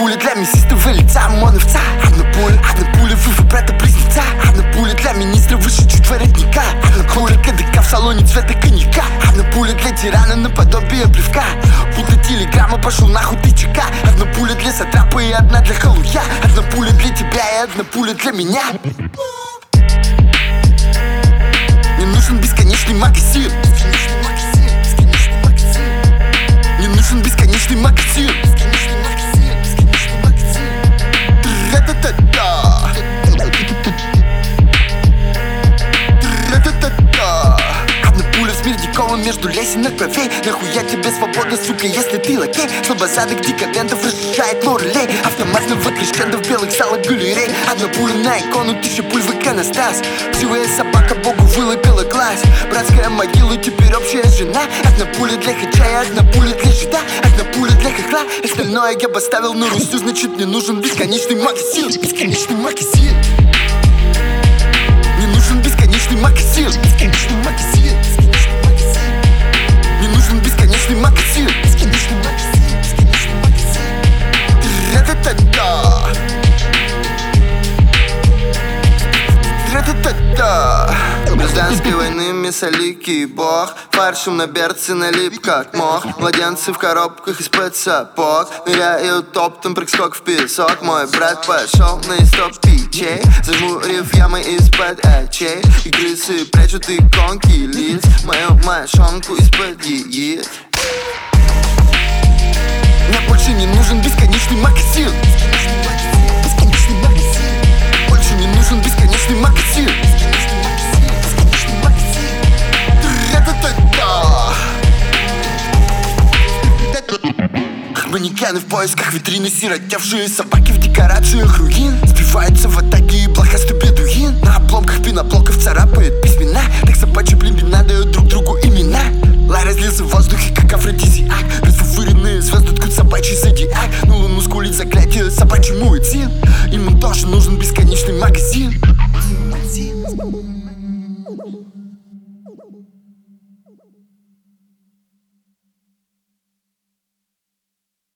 пуля для мясистого лица, моновца. Одна пуля в брата-близнеца. Одна пуля для министра выше чуть воротника. Одна пуля КДК в салоне цвета коньяка. Одна пуля для тирана наподобие плевка. Будто телеграмма, пошел нахуй ты ЧК. Одна пуля для сатрапа и одна для халуя. Одна пуля для тебя и одна пуля для меня. Мне нужен бесконечный магазин. Мне нужен бесконечный магазин. Одна пуля в Смирдиковом между лесенок бровей. Нахуя тебе свобода, сука, если ты лакей? Слабозадых декадентов разжижает лорелей. Автоматного крещендо в белых залах галерей. Одна пуля на икону, 1000 пуль в иконостас. Сивая собака богу вылупила глаз. Братская могила, теперь общая жена. Одна пуля для хача и одна пуля для жида. Одна пуля для хохла, остальное я бы оставил на Русью. Значит, мне нужен бесконечный магазин. Бесконечный магазин. Мне нужен бесконечный магазин. Бесконечный магазин. Мне нужен бесконечный магазин. Бесконечный магазин. Бесконечный магазин. Ра-та-та-та. Ра-та-та-та. Гражданской войны мясоликий бог. Фаршем на берце налип как мох. Младенцы в коробках из-под сапог. Ныряют оптом, прыг-скок в песок. Мой брат пошел на истоп печей, зажмурив ямы из-под очей. И крысы прячут иконки лиц, мою мошонку из-под яиц. Мне больше не нужен бесконечный магазин. Бесконечный магазин. Больше не нужен бесконечный магазин. Манекены в поисках витрины, сиротевшие собаки в декорациях руин. Сбиваются в атаке и блохастый бедуин. На обломках пеноблоков царапает письмена. Так собачьи племена дают друг другу имена.